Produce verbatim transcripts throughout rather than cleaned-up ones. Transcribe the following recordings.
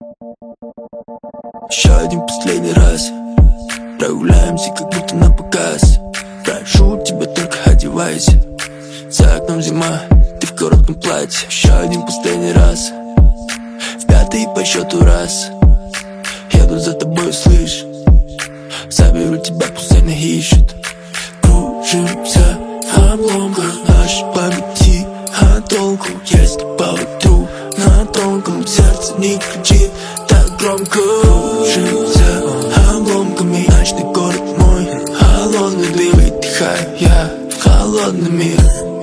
Еще один последний раз. Прогуляемся, как будто на показ. Прошу тебя, только одевайся. За окном зима, ты в коротком платье. Еще один последний раз. В пятый по счету раз. Еду за тобой, слышь. Заберу тебя, пусть не ищут. Кружимся обломка нашей памяти. А толку, если поутру на тонком сердце не кричит так громко. Кружимся обломками ночный город мой. Холодный дым, выдыхаю я в холодный мир.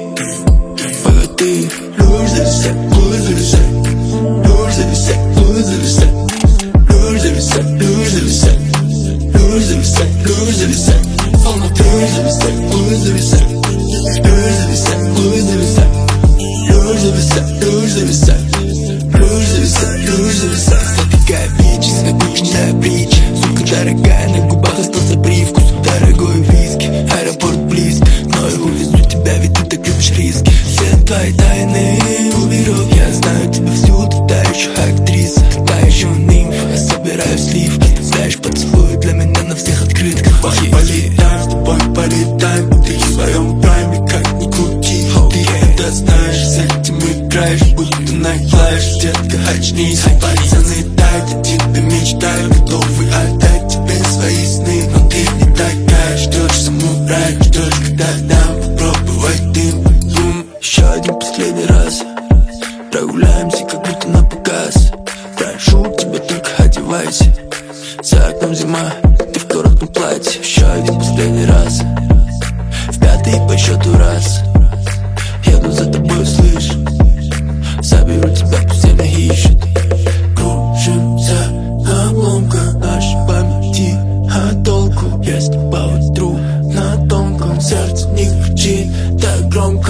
Погоди, луж зависай, луж зависай, луж зависай, луж зависай, луж зависай, луж зависай, луж зависай, луж зависай, луж зависай, луж зависай, луж зависай, луж зависай, луж зависай, луж зависай, луж зависай, луж зависай. Затыкая бичи, скучная притча. Сука дорогая, на губах остался привкус. Дорогой виски, аэропорт близко, но я увезу тебя, ведь ты так любишь риски. Все твои тайны уберу. Я знаю тебя всюду, та еще актриса, та еще нимфа. Я собираю сливки, ты знаешь, поцелуй для меня на всех открытках. Ой, полетаем, с тобой полетаем. Ты в своем прайме, как ни крути. Ты это знаешь, с этим играешь, будто на клавиш. Детка, очнись, пацаны тают, о тебе мечтают, готовы отдать тебе свои сны. Но ты не такая, ждешь самурай, ждешь, когда дам попробовать дым. Юм. Еще один последний раз. Прогуляемся, как будто на показ. Прошу тебя, только одевайся. За окном зима, ты в коротком платье. Еще один последний раз. В пятый по счету раз. Еду за тобой, слышь. Заберу тебя, пусть не ищут. Кружимся обломка нашей памяти. А толку, если поутру на тонком сердце не кричит так громко.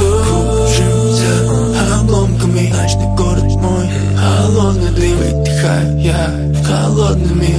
Кружимся обломками ночный город мой. Холодный дым, выдыхаю я в холодный мир.